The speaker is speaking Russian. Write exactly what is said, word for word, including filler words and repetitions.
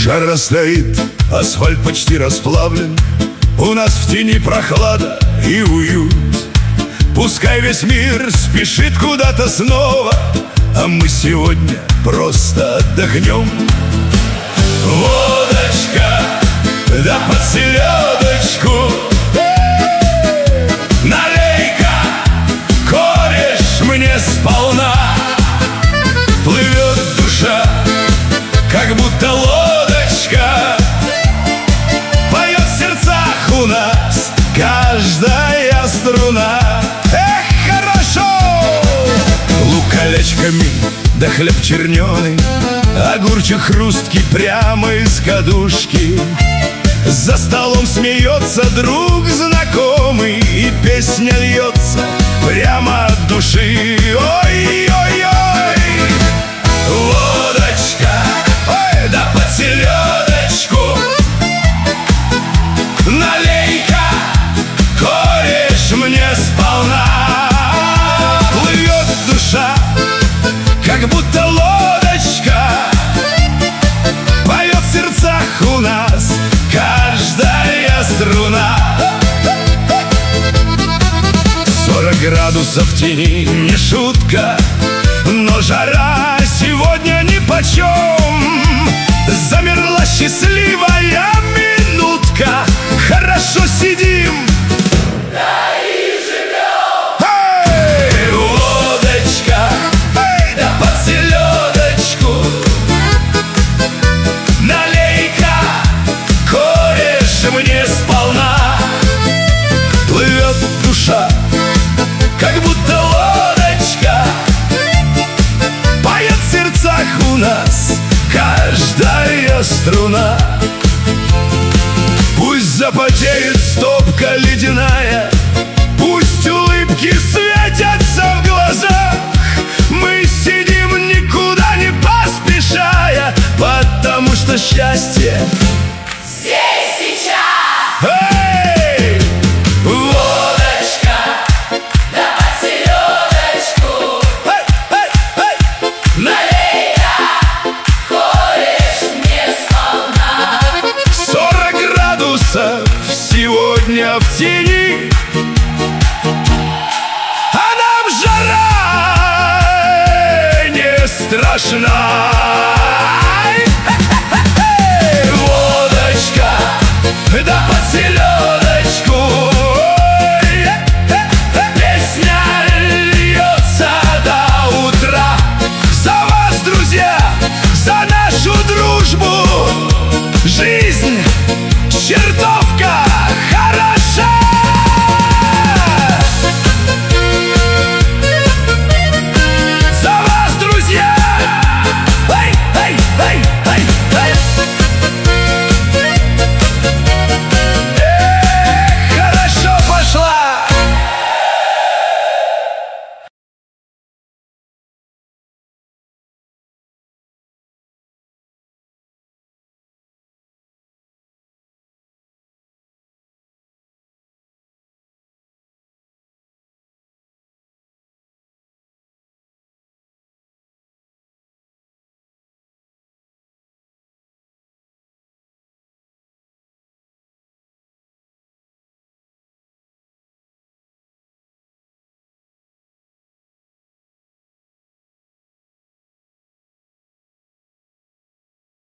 Жара стоит, асфальт почти расплавлен, у нас в тени прохлада и уют. Пускай весь мир спешит куда-то снова, а мы сегодня просто отдохнем. Водочка, да под селедочку, налей-ка, кореш, мне сполна. Плывет душа, как будто лодочка, поет в сердцах у нас каждая струна. Эх, хорошо! Лук колечками, да хлеб черненый, огурчик хрусткий прямо из кадушки. За столом смеется друг знакомый, и песня льется прямо от души. Ой-ой-ой! Водочка, ой, да под селедочку, налей-ка, кореш, мне сполна. Плывет душа, как будто лодочка, поет в сердцах у нас каждая струна. Сорок градусов в тени не шутка, но жара сегодня нипочем. Замерла счастливая минутка, хорошо сидим, да и живем. Эй, водочка, эй, да под селедочку, налей-ка, кореш, мне сполна. Плывет душа, как будто лодочка, поет в сердцах у нас каждая струна. Пусть запотеет стопка ледяная, пусть улыбки светятся в глазах, мы сидим, никуда не поспешая, потому что счастье здесь сейчас. Эй! Водочка, да под селедочку, эй, эй, эй! Налей-ка, кореш, мне сполна. Сорок градусов сегодня в тени, а нам жара не страшна. Водочка, да под селедочку, песня льется до утра. За вас, друзья, за нашу дружбу, жизнь